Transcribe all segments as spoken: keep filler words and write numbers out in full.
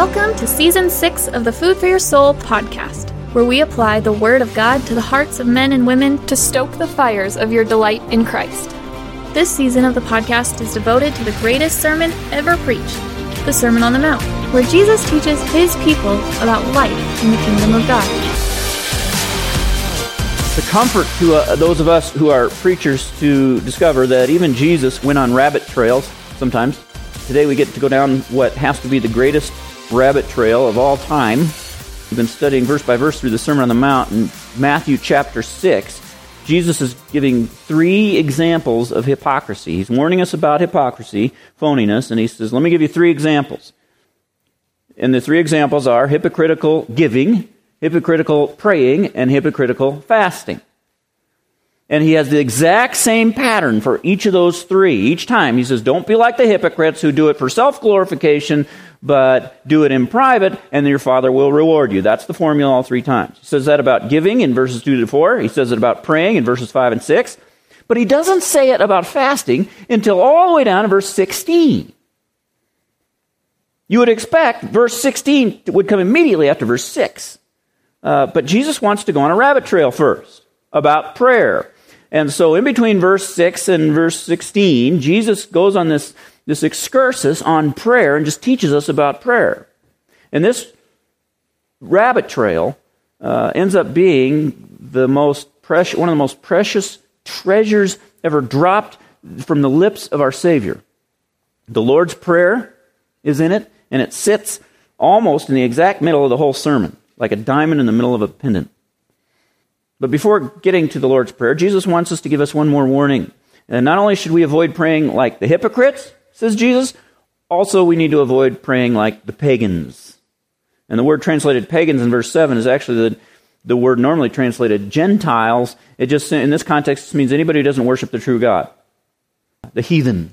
Welcome to Season six of the Food for Your Soul podcast, where we apply the Word of God to the hearts of men and women to stoke the fires of your delight in Christ. This season of the podcast is devoted to the greatest sermon ever preached, the Sermon on the Mount, where Jesus teaches his people about life in the kingdom of God. The comfort to uh, those of us who are preachers to discover that even Jesus went on rabbit trails sometimes. Today we get to go down what has to be the greatest rabbit trail of all time. We've been studying verse by verse through the Sermon on the Mount in Matthew chapter six. Jesus is giving three examples of hypocrisy. He's warning us about hypocrisy, phoniness, and he says, let me give you three examples. And the three examples are hypocritical giving, hypocritical praying, and hypocritical fasting. And he has the exact same pattern for each of those three. Each time he says, don't be like the hypocrites who do it for self-glorification, but do it in private, and your Father will reward you. That's the formula all three times. He says that about giving in verses two to four. He says it about praying in verses five and six. But he doesn't say it about fasting until all the way down to verse sixteen. You would expect verse sixteen would come immediately after verse six. Uh, but Jesus wants to go on a rabbit trail first about prayer. And so in between verse six and verse sixteen, Jesus goes on this, this excursus on prayer and just teaches us about prayer. And this rabbit trail uh, ends up being the most precious, one of the most precious treasures ever dropped from the lips of our Savior. The Lord's Prayer is in it, and it sits almost in the exact middle of the whole sermon, like a diamond in the middle of a pendant. But before getting to the Lord's Prayer, Jesus wants us to give us one more warning. And not only should we avoid praying like the hypocrites, says Jesus, also we need to avoid praying like the pagans. And the word translated pagans in verse seven is actually the, the word normally translated Gentiles. It just, in this context, means anybody who doesn't worship the true God. The heathen.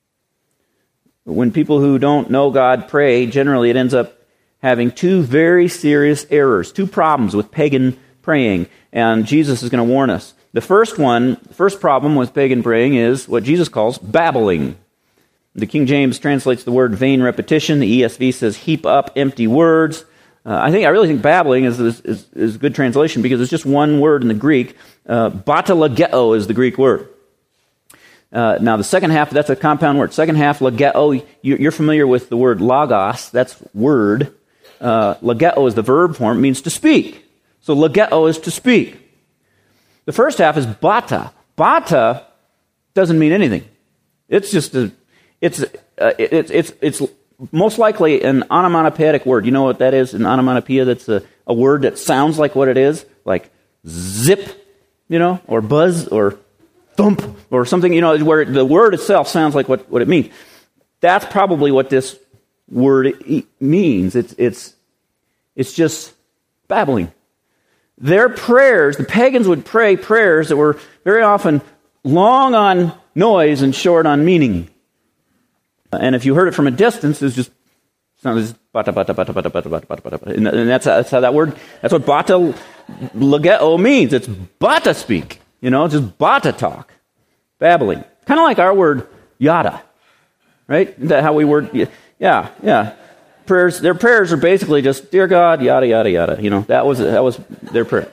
When people who don't know God pray, generally it ends up having two very serious errors, two problems with pagan praying, and Jesus is going to warn us. The first one, the first problem with pagan praying is what Jesus calls babbling. The King James translates the word vain repetition. The E S V says heap up empty words. Uh, I think I really think babbling is, is, is, is a good translation because it's just one word in the Greek. Uh, batalageo is the Greek word. Uh, now the second half, that's a compound word. Second half, lageo, you're familiar with the word logos, that's word. Uh, lageo is the verb form, it means to speak. So lageo is to speak. The first half is bata. Bata doesn't mean anything. It's just a, it's, uh, it's, it's, it's most likely an onomatopoeic word. You know what that is? An onomatopoeia, that's a, a word that sounds like what it is, like zip, you know, or buzz, or thump, or something, you know, where the word itself sounds like what, what it means. That's probably what this word means. It's, it's, it's just babbling. Their prayers, the pagans would pray prayers that were very often long on noise and short on meaning. And if you heard it from a distance, it was just sounded bata bata bata bata bata bata bata bata, and that's how, that's how that word. That's what bata lageo means. It's bata speak. You know, it's just bata talk, babbling. Kind of like our word yada, right? Isn't that how we word? Yeah, yeah. Prayers, their prayers are basically just, dear God, yada, yada, yada. You know, that was that was their prayer.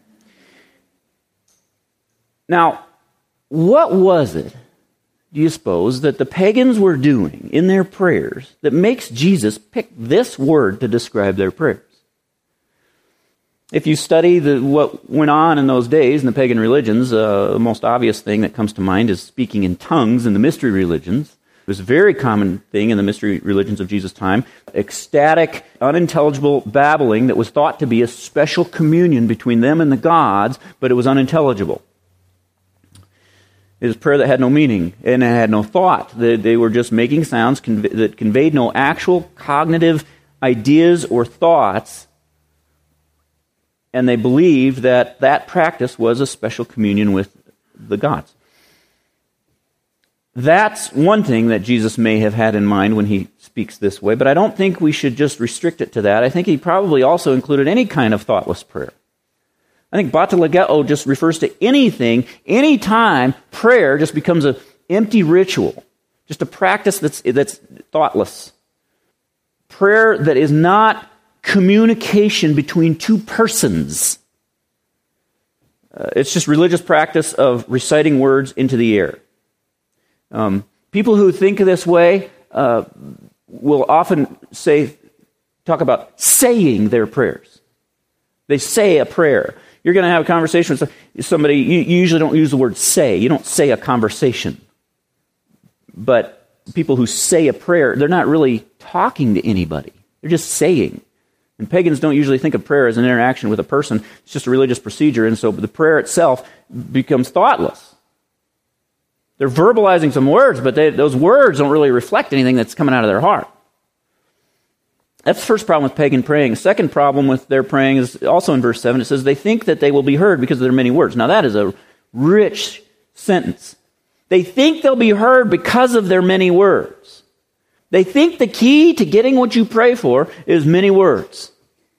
Now, what was it, do you suppose, that the pagans were doing in their prayers that makes Jesus pick this word to describe their prayers? If you study the, what went on in those days in the pagan religions, uh, the most obvious thing that comes to mind is speaking in tongues in the mystery religions. It was a very common thing in the mystery religions of Jesus' time. Ecstatic, unintelligible babbling that was thought to be a special communion between them and the gods, but it was unintelligible. It was prayer that had no meaning and it had no thought. They, they were just making sounds conv- that conveyed no actual cognitive ideas or thoughts, and they believed that that practice was a special communion with the gods. That's one thing that Jesus may have had in mind when he speaks this way, but I don't think we should just restrict it to that. I think he probably also included any kind of thoughtless prayer. I think batalageo just refers to anything, any time prayer just becomes an empty ritual, just a practice that's that's thoughtless. prayer that is not communication between two persons. Uh, it's just religious practice of reciting words into the air. Um, people who think this way uh, will often say, talk about saying their prayers. They say a prayer. You're going to have a conversation with somebody, you, you usually don't use the word say. You don't say a conversation. But people who say a prayer, they're not really talking to anybody. They're just saying. And pagans don't usually think of prayer as an interaction with a person. It's just a religious procedure, and so the prayer itself becomes thoughtless. They're verbalizing some words, but they, those words don't really reflect anything that's coming out of their heart. That's the first problem with pagan praying. The second problem with their praying is also in verse seven. It says, they think that they will be heard because of their many words. Now that is a rich sentence. They think they'll be heard because of their many words. They think the key to getting what you pray for is many words.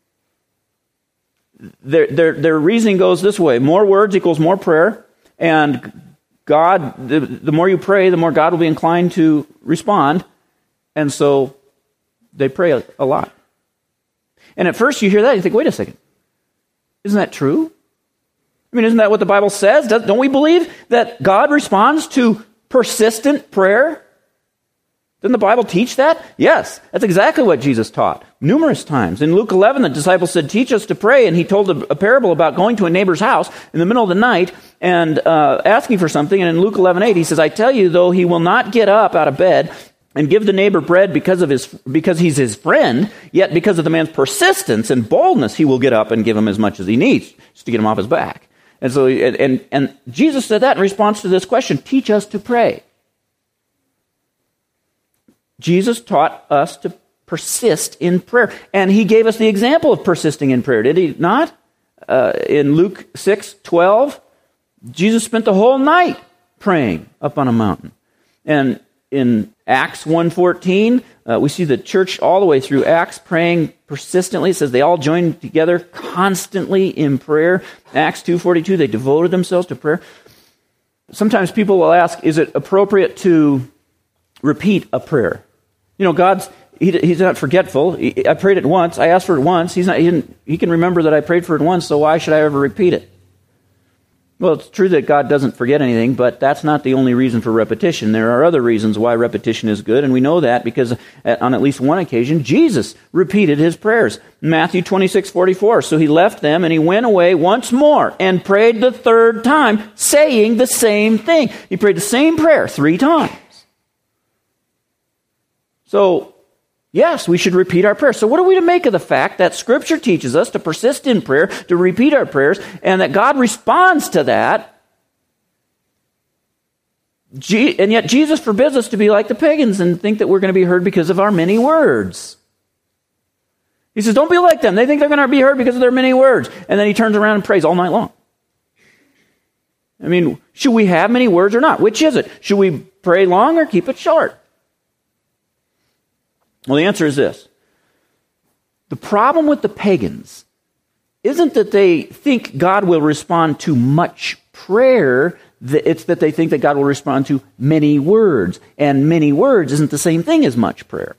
Their, their, their reasoning goes this way. More words equals more prayer, and God, the, the more you pray, the more God will be inclined to respond, and so they pray a, a lot. And at first you hear that, you think, wait a second, isn't that true? I mean, isn't that what the Bible says? Don't we believe that God responds to persistent prayer? Doesn't the Bible teach that? Yes, that's exactly what Jesus taught numerous times. In Luke eleven, the disciples said, teach us to pray, and he told a, a parable about going to a neighbor's house in the middle of the night and uh, asking for something. And in Luke eleven eight, he says, I tell you, though he will not get up out of bed and give the neighbor bread because of his because he's his friend, yet because of the man's persistence and boldness, he will get up and give him as much as he needs, just to get him off his back. And so, and, and, and Jesus said that in response to this question, teach us to pray. Jesus taught us to persist in prayer. And he gave us the example of persisting in prayer, did he not? Uh, in Luke six twelve, Jesus spent the whole night praying up on a mountain. And in Acts one fourteen, uh, we see the church all the way through Acts praying persistently. It says they all joined together constantly in prayer. Acts two forty-two, they devoted themselves to prayer. Sometimes people will ask, is it appropriate to repeat a prayer? You know, God's, he, he's not forgetful. He, I prayed it once. I asked for it once. He's not, he, didn't, he can remember that I prayed for it once, so why should I ever repeat it? Well, it's true that God doesn't forget anything, but that's not the only reason for repetition. There are other reasons why repetition is good, and we know that because on at least one occasion, Jesus repeated his prayers. Matthew twenty-six forty-four, so he left them and he went away once more and prayed the third time, saying the same thing. He prayed the same prayer three times. So, yes, we should repeat our prayers. So what are we to make of the fact that Scripture teaches us to persist in prayer, to repeat our prayers, and that God responds to that, and yet Jesus forbids us to be like the pagans and think that we're going to be heard because of our many words. He says, don't be like them. They think they're going to be heard because of their many words. And then he turns around and prays all night long. I mean, should we have many words or not? Which is it? Should we pray long or keep it short? Well, the answer is this. The problem with the pagans isn't that they think God will respond to much prayer. It's that they think that God will respond to many words. And many words isn't the same thing as much prayer.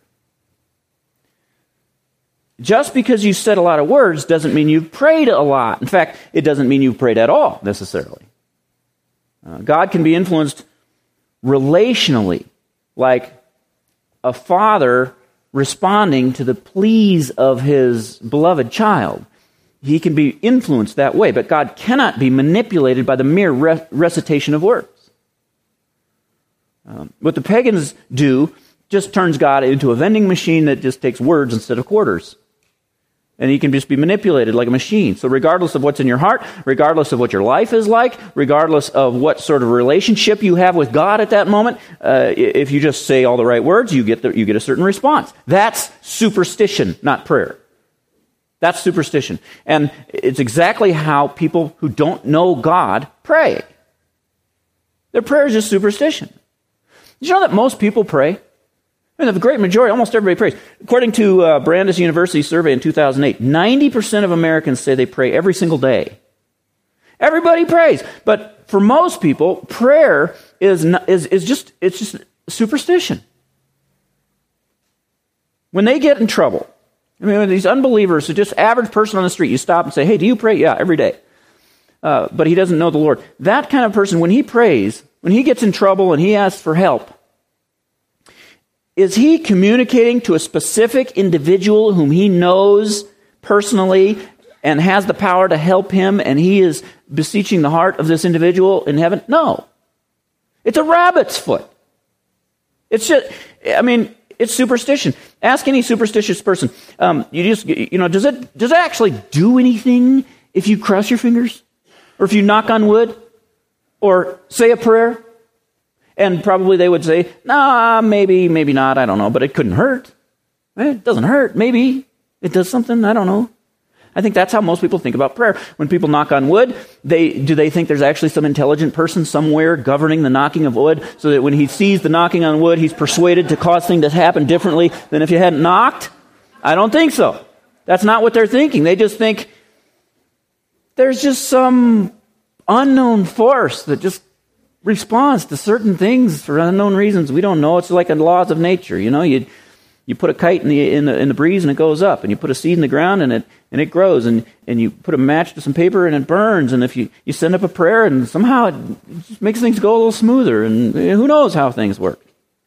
Just because you said a lot of words doesn't mean you've prayed a lot. In fact, it doesn't mean you've prayed at all, necessarily. Uh, God can be influenced relationally, like a father responding to the pleas of his beloved child. He can be influenced that way, but God cannot be manipulated by the mere re- recitation of words. Um, what the pagans do just turns God into a vending machine that just takes words instead of quarters. And he can just be manipulated like a machine. So regardless of what's in your heart, regardless of what your life is like, regardless of what sort of relationship you have with God at that moment, uh, if you just say all the right words, you get the, you get a certain response. That's superstition, not prayer. That's superstition. And it's exactly how people who don't know God pray. Their prayer is just superstition. Did you know that most people pray? I mean, the great majority, almost everybody prays. According to uh, Brandeis University survey in two thousand eight, ninety percent of Americans say they pray every single day. Everybody prays. But for most people, prayer is, not, is, is just, it's just superstition. When they get in trouble, I mean, these unbelievers, so just average person on the street, you stop and say, hey, do you pray? Yeah, every day. Uh, but he doesn't know the Lord. That kind of person, when he prays, when he gets in trouble and he asks for help, is he communicating to a specific individual whom he knows personally and has the power to help him, and he is beseeching the heart of this individual in heaven? No. It's a rabbit's foot. It's just, I mean, it's superstition. Ask any superstitious person. Um, you just, you know, does it does it actually do anything if you cross your fingers, or if you knock on wood, or say a prayer? And probably they would say, nah, maybe, maybe not, I don't know, but it couldn't hurt. It doesn't hurt, maybe. It does something, I don't know. I think that's how most people think about prayer. When people knock on wood, they do they think there's actually some intelligent person somewhere governing the knocking of wood, so that when he sees the knocking on wood, he's persuaded to cause things to happen differently than if you hadn't knocked? I don't think so. That's not what they're thinking. They just think there's just some unknown force that just responds to certain things for unknown reasons. We don't know. It's like the laws of nature. You know, you you put a kite in the in the in the breeze and it goes up, and you put a seed in the ground and it and it grows, and, and you put a match to some paper and it burns, and if you, you send up a prayer and somehow it just makes things go a little smoother, and who knows how things work.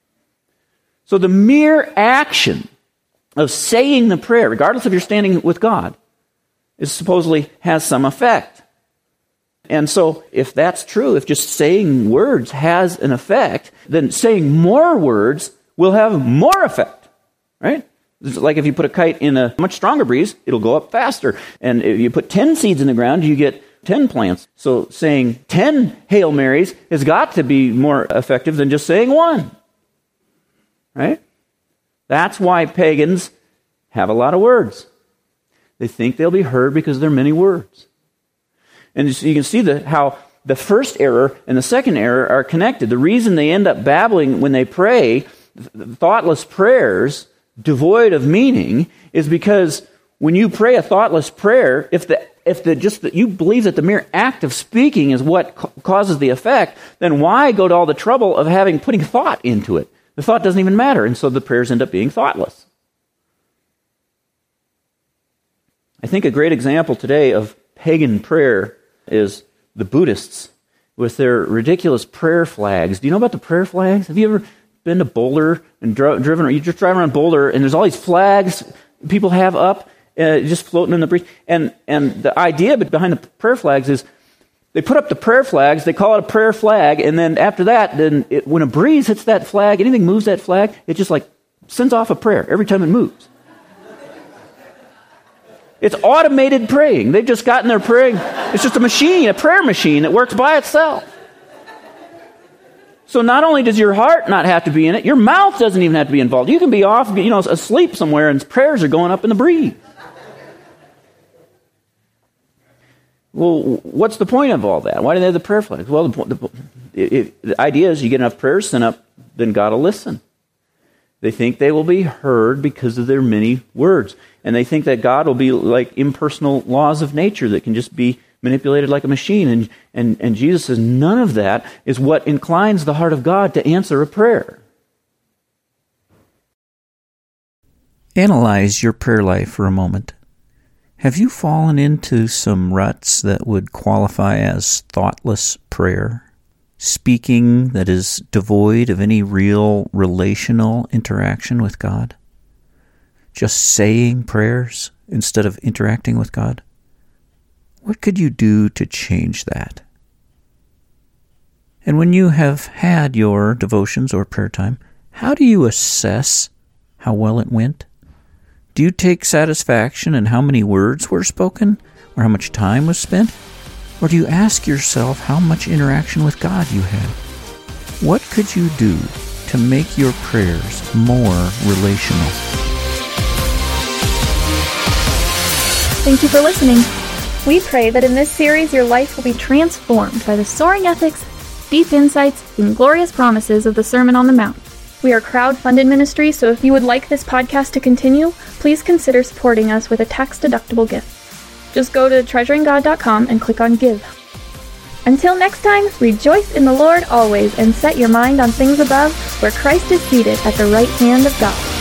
So the mere action of saying the prayer, regardless of your standing with God, is supposedly has some effect. And so if that's true, if just saying words has an effect, then saying more words will have more effect, right? It's like if you put a kite in a much stronger breeze, it'll go up faster. And if you put ten seeds in the ground, you get ten plants. So saying ten Hail Marys has got to be more effective than just saying one, right? That's why pagans have a lot of words. They think they'll be heard because there are many words. And so you can see the, how the first error and the second error are connected. The reason they end up babbling when they pray, thoughtless prayers, devoid of meaning, is because when you pray a thoughtless prayer, if the if the just that you believe that the mere act of speaking is what ca- causes the effect, then why go to all the trouble of having putting thought into it? The thought doesn't even matter, and so the prayers end up being thoughtless. I think a great example today of pagan prayer is the Buddhists with their ridiculous prayer flags. Do you know about the prayer flags? Have you ever been to Boulder and dro- driven, or you just drive around Boulder and there's all these flags people have up, uh, just floating in the breeze? And and the idea behind the prayer flags is they put up the prayer flags, they call it a prayer flag, and then after that, then it, when a breeze hits that flag, anything moves that flag, it just like sends off a prayer every time it moves. It's automated praying. They've just gotten their praying. It's just a machine, a prayer machine that works by itself. So not only does your heart not have to be in it, your mouth doesn't even have to be involved. You can be off, you know, asleep somewhere, and prayers are going up in the breeze. Well, what's the point of all that? Why do they have the prayer flags? Well, the, the, it, the idea is you get enough prayers sent up, then God will listen. They think they will be heard because of their many words. And they think that God will be like impersonal laws of nature that can just be manipulated like a machine. And, and, and Jesus says none of that is what inclines the heart of God to answer a prayer. Analyze your prayer life for a moment. Have you fallen into some ruts that would qualify as thoughtless prayer? Speaking that is devoid of any real relational interaction with God? Just saying prayers instead of interacting with God? What could you do to change that? And when you have had your devotions or prayer time, how do you assess how well it went? Do you take satisfaction in how many words were spoken or how much time was spent? Or do you ask yourself how much interaction with God you had? What could you do to make your prayers more relational? Thank you for listening. We pray that in this series your life will be transformed by the soaring ethics, deep insights, and glorious promises of the Sermon on the Mount. We are crowd-funded ministry, so if you would like this podcast to continue, please consider supporting us with a tax-deductible gift. Just go to treasuring god dot com and click on Give. Until next time, rejoice in the Lord always and set your mind on things above, where Christ is seated at the right hand of God.